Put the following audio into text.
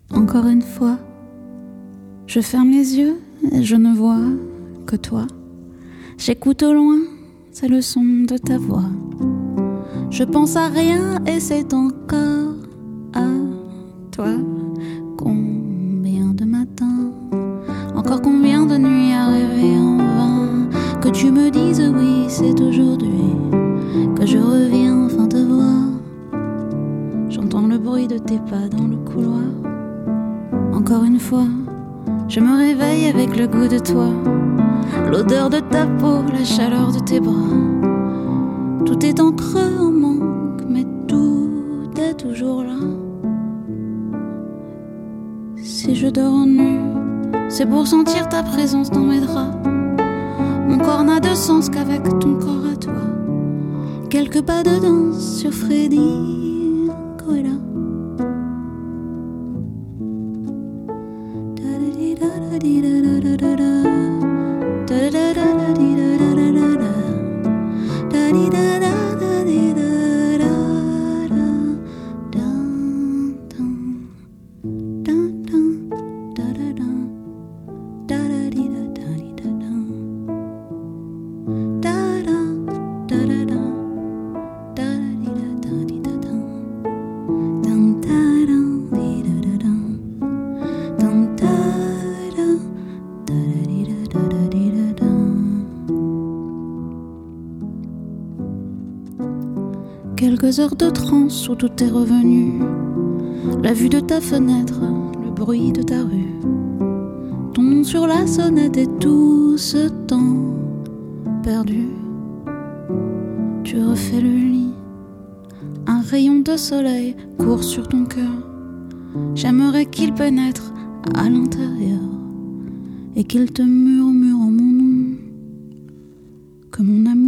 Encore une fois, je ferme les yeux et je ne vois que toi. J'écoute au loin, c'est le son de ta voix. Je pense à rien et c'est encore à toi. Combien de matins, encore combien de nuits à rêver en vain, que tu me dises oui, c'est aujourd'hui que je reviens enfin te voir. J'entends le bruit de tes pas dans le couloir. Encore une fois, je me réveille avec le goût de toi, l'odeur de ta peau, la chaleur de tes bras. Tout est en creux, en manque, mais tout est toujours là. Si je dors nu, c'est pour sentir ta présence dans mes draps. Mon corps n'a de sens qu'avec ton corps à toi. Quelques pas de danse sur Freddy Coela. Quelques heures de transe où tout est revenu, la vue de ta fenêtre, le bruit de ta rue, ton nom sur la sonnette et tout ce temps perdu. Tu refais le lit, un rayon de soleil court sur ton cœur. J'aimerais qu'il pénètre à l'intérieur et qu'il te murmure en mon nom, que mon amour